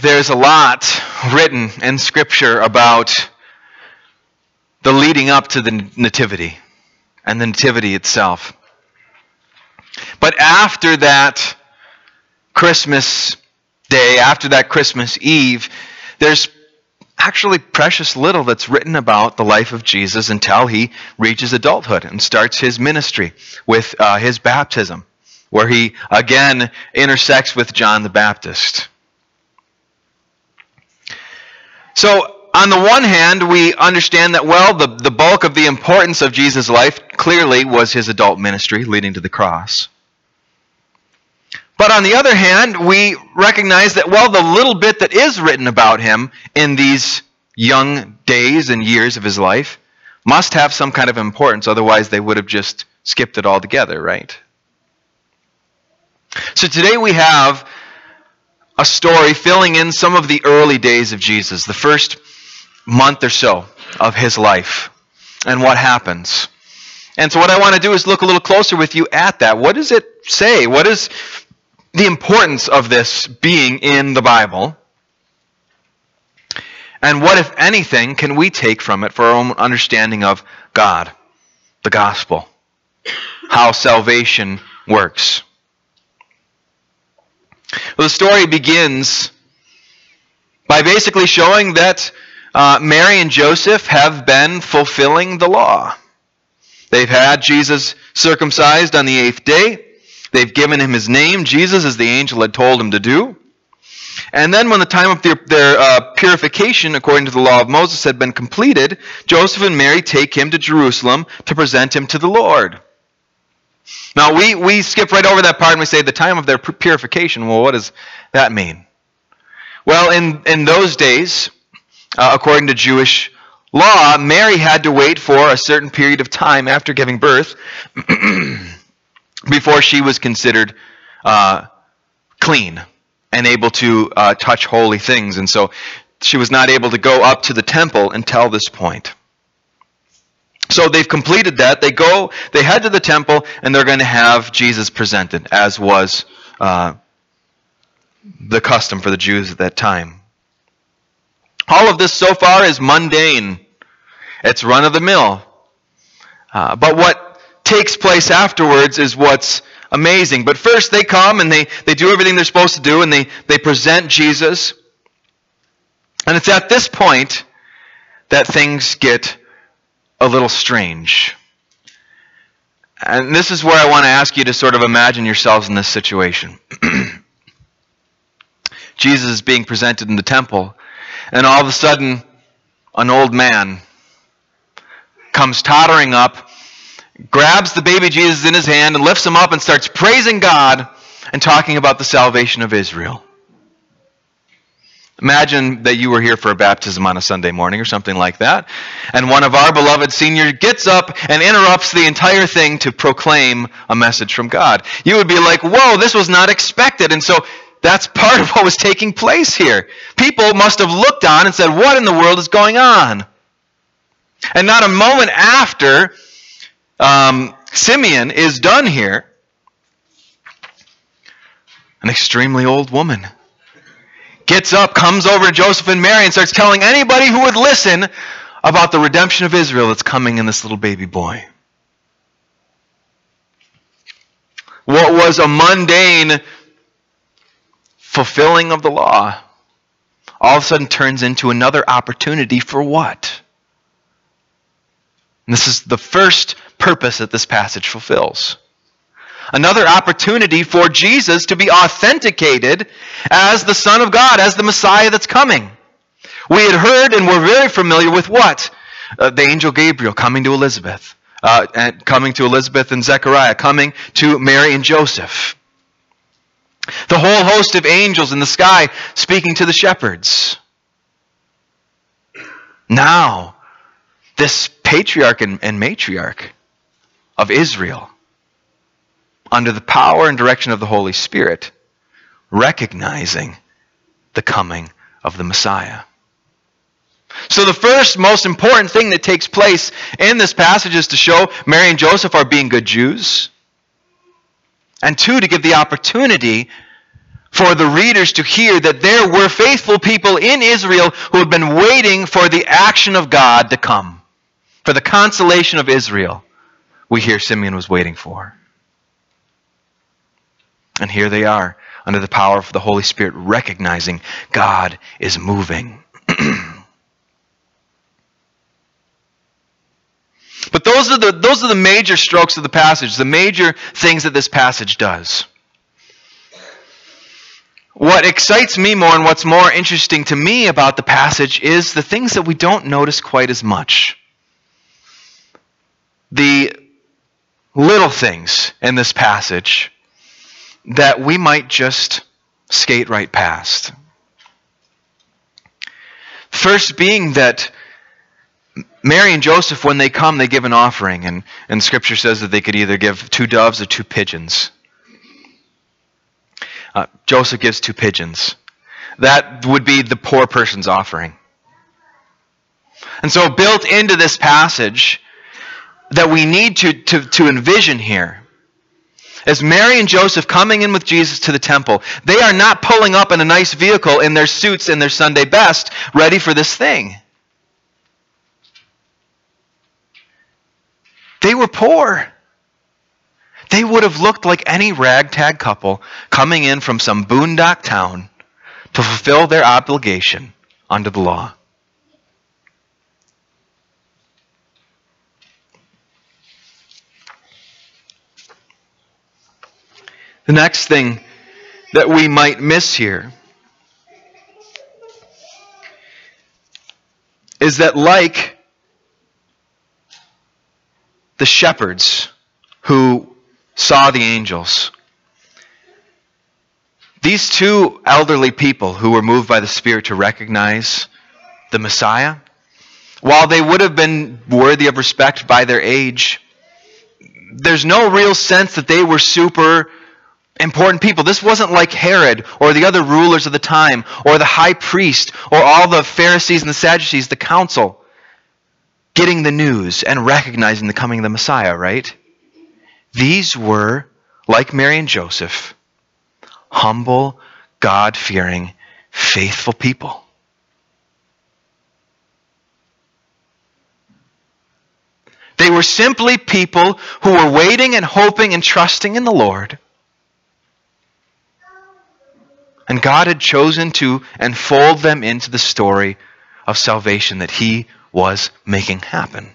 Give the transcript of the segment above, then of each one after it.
There's a lot written in Scripture about the leading up to the Nativity and the Nativity itself. But after that Christmas Day, after that Christmas Eve, there's actually precious little that's written about the life of Jesus until he reaches adulthood and starts his ministry with his baptism, where he again intersects with John the Baptist. So, on the one hand, we understand that, well, the bulk of the importance of Jesus' life clearly was his adult ministry leading to the cross. But on the other hand, we recognize that, well, the little bit that is written about him in these young days and years of his life must have some kind of importance, otherwise they would have just skipped it altogether, right? So today we have a story filling in some of the early days of Jesus, the first month or so of his life, and what happens. And so what I want to do is look a little closer with you at that. What does it say? What is the importance of this being in the Bible? And what, if anything, can we take from it for our own understanding of God, the gospel, how salvation works? Well, the story begins by basically showing that Mary and Joseph have been fulfilling the law. They've had Jesus circumcised on the 8th day. They've given him his name, Jesus, as the angel had told him to do. And then when the time of their purification, according to the law of Moses, had been completed, Joseph and Mary take him to Jerusalem to present him to the Lord. Now, we skip right over that part and we say the time of their purification. Well, what does that mean? Well, in those days, according to Jewish law, Mary had to wait for a certain period of time after giving birth before she was considered clean and able to touch holy things. And so she was not able to go up to the temple until this point. So they've completed that. They head to the temple, and they're going to have Jesus presented, as was the custom for the Jews at that time. All of this so far is mundane. It's run-of-the-mill. But what takes place afterwards is what's amazing. But first they come and they do everything they're supposed to do, and they present Jesus. And it's at this point that things get a little strange. And this is where I want to ask you to sort of imagine yourselves in this situation. Jesus is being presented in the temple, and all of a sudden, an old man comes tottering up, grabs the baby Jesus in his hand and lifts him up and starts praising God and talking about the salvation of Israel. Imagine that you were here for a baptism on a Sunday morning or something like that, and one of our beloved seniors gets up and interrupts the entire thing to proclaim a message from God. You would be like, whoa, this was not expected. And so that's part of what was taking place here. People must have looked on and said, what in the world is going on? And not a moment after Simeon is done here, an extremely old woman gets up, comes over to Joseph and Mary, and starts telling anybody who would listen about the redemption of Israel that's coming in this little baby boy. What was a mundane fulfilling of the law all of a sudden turns into another opportunity for what? And this is the first purpose that this passage fulfills. Another opportunity for Jesus to be authenticated as the Son of God, as the Messiah that's coming. We had heard and were very familiar with what? The angel Gabriel coming to Elizabeth. And Zechariah, coming to Mary and Joseph. The whole host of angels in the sky speaking to the shepherds. Now, this patriarch and matriarch of Israel, under the power and direction of the Holy Spirit, recognizing the coming of the Messiah. So the first most important thing that takes place in this passage is to show Mary and Joseph are being good Jews. And two, to give the opportunity for the readers to hear that there were faithful people in Israel who had been waiting for the action of God to come, for the consolation of Israel. We hear Simeon was waiting for. And here they are, under the power of the Holy Spirit, recognizing God is moving. But those are the major strokes of the passage, the major things that this passage does. What excites me more and what's more interesting to me about the passage is the things that we don't notice quite as much. The little things in this passage that we might just skate right past. First being that Mary and Joseph, when they come, they give an offering. And Scripture says that they could either give 2 doves or 2 pigeons. Joseph gives 2 pigeons. That would be the poor person's offering. And so built into this passage that we need to envision here, as Mary and Joseph coming in with Jesus to the temple, they are not pulling up in a nice vehicle in their suits and their Sunday best, ready for this thing. They were poor. They would have looked like any ragtag couple coming in from some boondock town to fulfill their obligation under the law. The next thing that we might miss here is that, like the shepherds who saw the angels, these 2 elderly people who were moved by the Spirit to recognize the Messiah, while they would have been worthy of respect by their age, there's no real sense that they were super important people. This wasn't like Herod or the other rulers of the time or the high priest or all the Pharisees and the Sadducees, the council, getting the news and recognizing the coming of the Messiah, right? These were, like Mary and Joseph, humble, God-fearing, faithful people. They were simply people who were waiting and hoping and trusting in the Lord. And God had chosen to enfold them into the story of salvation that He was making happen.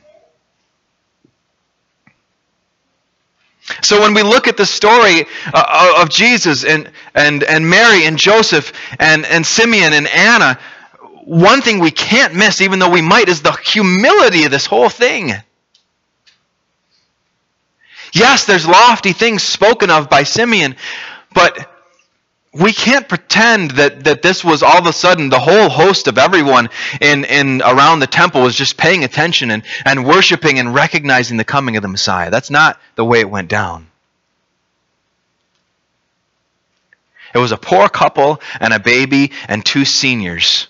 So when we look at the story of Jesus and Mary and Joseph and Simeon and Anna, one thing we can't miss, even though we might, is the humility of this whole thing. Yes, there's lofty things spoken of by Simeon, but we can't pretend that this was all of a sudden the whole host of everyone in around the temple was just paying attention and worshiping and recognizing the coming of the Messiah. That's not the way it went down. It was a poor couple and a baby and 2 seniors.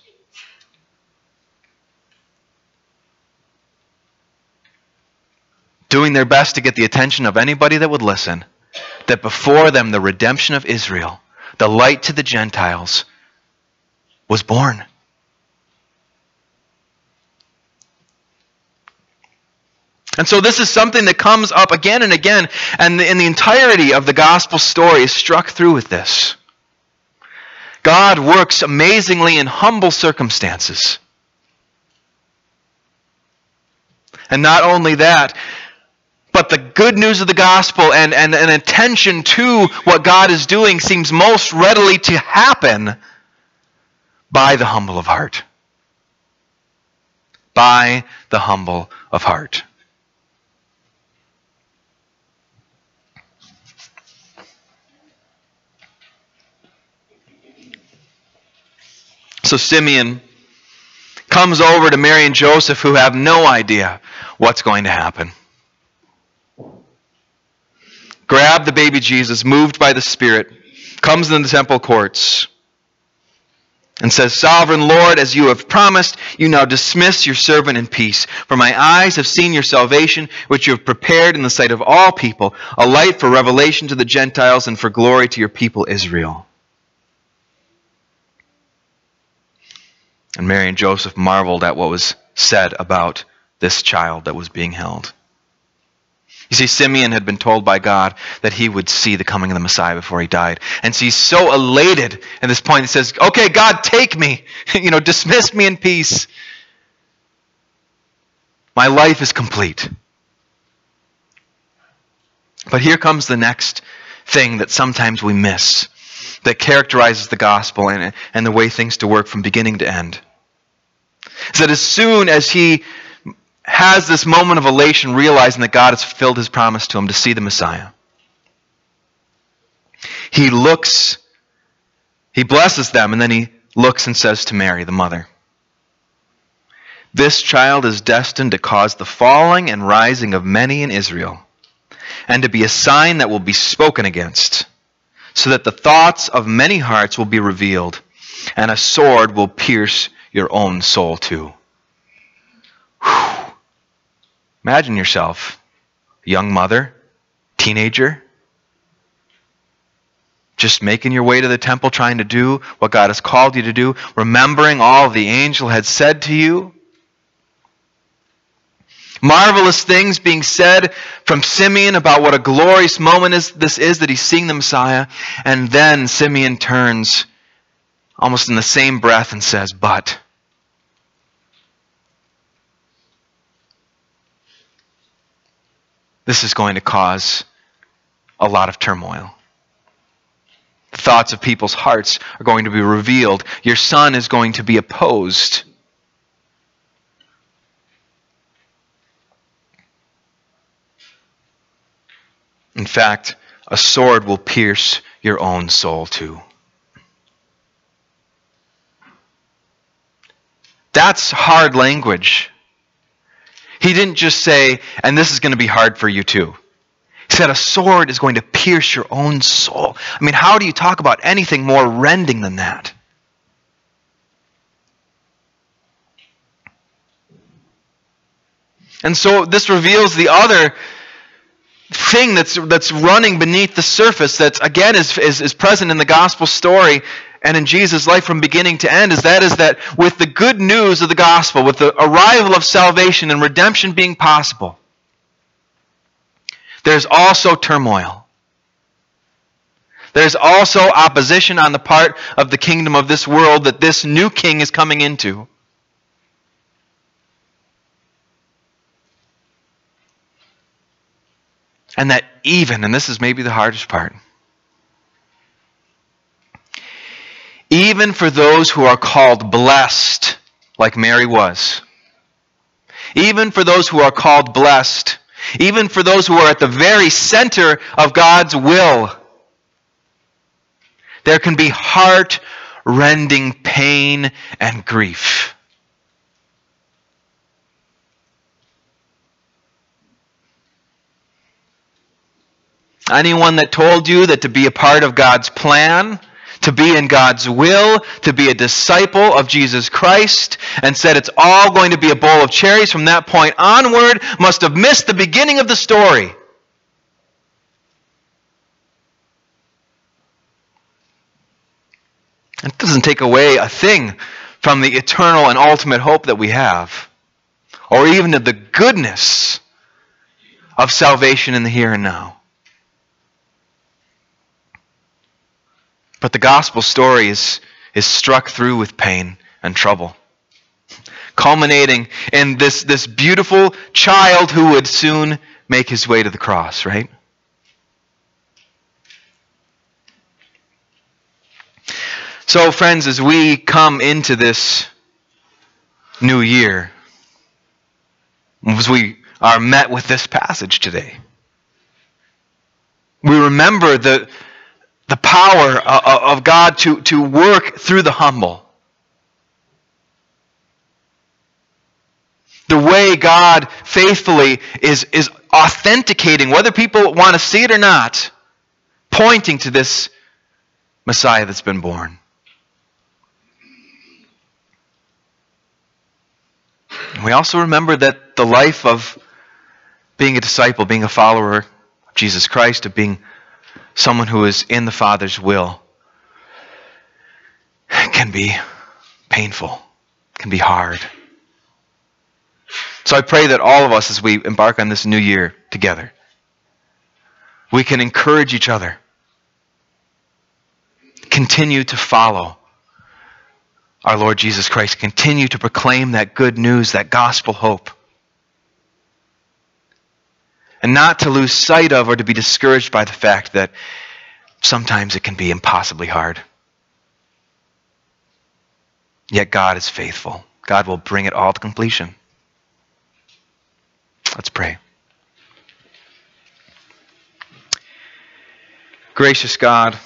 Doing their best to get the attention of anybody that would listen, that before them the redemption of Israel, the light to the Gentiles, was born. And so this is something that comes up again and again, and in the entirety of the gospel story is struck through with this. God works amazingly in humble circumstances. And not only that, but the good news of the gospel and an attention to what God is doing seems most readily to happen by the humble of heart. By the humble of heart. So Simeon comes over to Mary and Joseph, who have no idea what's going to happen. Grab the baby Jesus, moved by the Spirit, comes in the temple courts and says, "Sovereign Lord, as you have promised, you now dismiss your servant in peace. For my eyes have seen your salvation, which you have prepared in the sight of all people, a light for revelation to the Gentiles and for glory to your people Israel." And Mary and Joseph marveled at what was said about this child that was being held. You see, Simeon had been told by God that he would see the coming of the Messiah before he died. And so he's so elated at this point. He says, okay, God, take me. Dismiss me in peace. My life is complete. But here comes the next thing that sometimes we miss, that characterizes the gospel and the way things to work from beginning to end. Is that as soon as he has this moment of elation, realizing that God has fulfilled his promise to him to see the Messiah, he blesses them, and then he looks and says to Mary, the mother, "This child is destined to cause the falling and rising of many in Israel, and to be a sign that will be spoken against, so that the thoughts of many hearts will be revealed, and a sword will pierce your own soul too." Whew. Imagine yourself, young mother, teenager, just making your way to the temple, trying to do what God has called you to do, remembering all the angel had said to you. Marvelous things being said from Simeon about what a glorious moment this is that he's seeing the Messiah. And then Simeon turns almost in the same breath and says, but this is going to cause a lot of turmoil. The thoughts of people's hearts are going to be revealed. Your son is going to be opposed. In fact, a sword will pierce your own soul too. That's hard language. He didn't just say, and this is going to be hard for you too. He said a sword is going to pierce your own soul. I mean, how do you talk about anything more rending than that? And so this reveals the other thing that's running beneath the surface, that again is present in the gospel story and in Jesus' life from beginning to end, is that with the good news of the gospel, with the arrival of salvation and redemption being possible, there's also turmoil. There's also opposition on the part of the kingdom of this world that this new king is coming into. And that even, and this is maybe the hardest part, even for those who are called blessed, like Mary was, even for those who are called blessed, even for those who are at the very center of God's will, there can be heart-rending pain and grief. Anyone that told you that to be a part of God's plan, to be in God's will, to be a disciple of Jesus Christ, and said it's all going to be a bowl of cherries from that point onward, must have missed the beginning of the story. It doesn't take away a thing from the eternal and ultimate hope that we have, or even of the goodness of salvation in the here and now. But the gospel story is struck through with pain and trouble, culminating in this beautiful child who would soon make his way to the cross, right? So, friends, as we come into this new year, as we are met with this passage today, we remember the power of God to work through the humble. The way God faithfully is authenticating, whether people want to see it or not, pointing to this Messiah that's been born. And we also remember that the life of being a disciple, being a follower of Jesus Christ, of being someone who is in the Father's will, can be painful, can be hard. So I pray that all of us, as we embark on this new year together, we can encourage each other, continue to follow our Lord Jesus Christ, continue to proclaim that good news, that gospel hope, and not to lose sight of or to be discouraged by the fact that sometimes it can be impossibly hard. Yet God is faithful. God will bring it all to completion. Let's pray. Gracious God,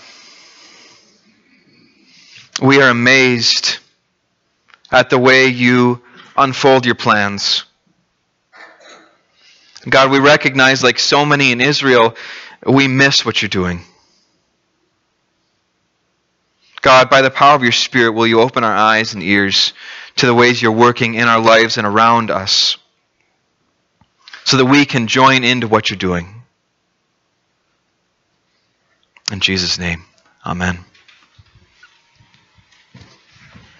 we are amazed at the way you unfold your plans. God, we recognize, like so many in Israel, we miss what you're doing. God, by the power of your Spirit, will you open our eyes and ears to the ways you're working in our lives and around us, so that we can join into what you're doing. In Jesus' name, amen.